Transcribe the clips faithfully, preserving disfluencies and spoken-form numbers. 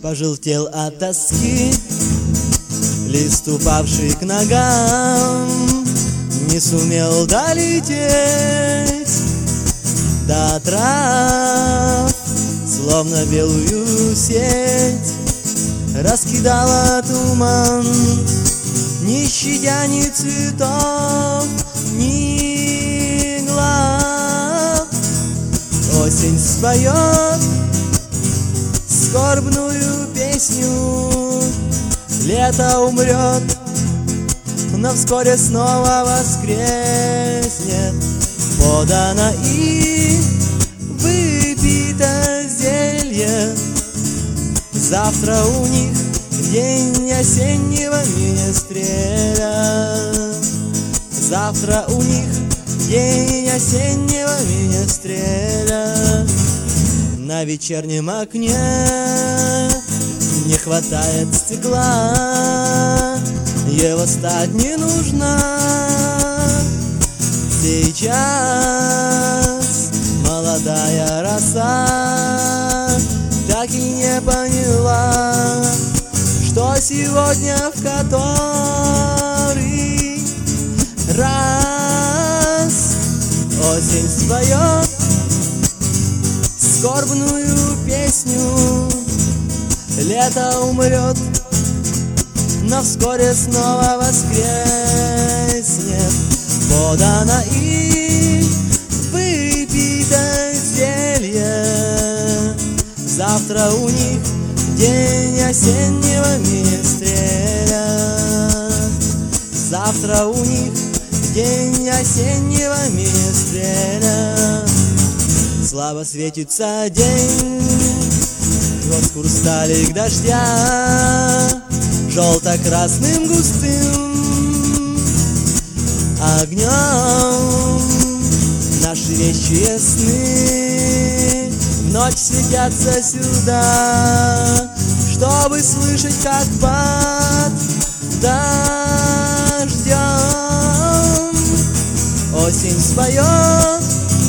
Пожелтел от тоски лист, упавший к ногам, не сумел долететь до трав, словно белую сеть раскидала туман, не щадя ни цветов, ни глав. Осень споет скорбную песню, лето умрет, но вскоре снова воскреснет. Подано и выпито зелье, завтра у них день осеннего менестреля. Завтра у них день осеннего менестреля. На вечернем окне не хватает стекла, его стать не нужно. Сейчас молодая роса так и не поняла, что сегодня в который раз осень споет скорбную песню, лето умрет, но вскоре снова воскреснет. Подано и выпито зелье, завтра у них день осеннего менестреля. Завтра у них день осеннего менестреля. Слабо светится день, сквозь хрусталик дождя, желто-красным густым огнем наши вещи сны в ночь светятся сюда, чтобы слышать, как под дождем осень споет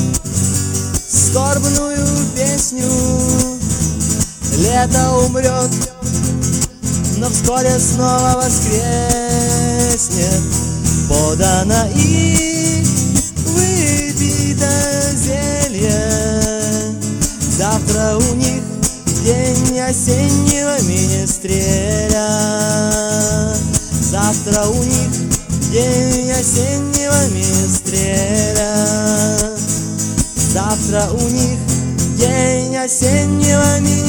скорбную песню, лето умрет, но вскоре снова воскреснет. Подано и выпито зелье, завтра у них день осеннего менестреля. Завтра у них день осеннего менестреля. Завтра у них день осеннего менестреля.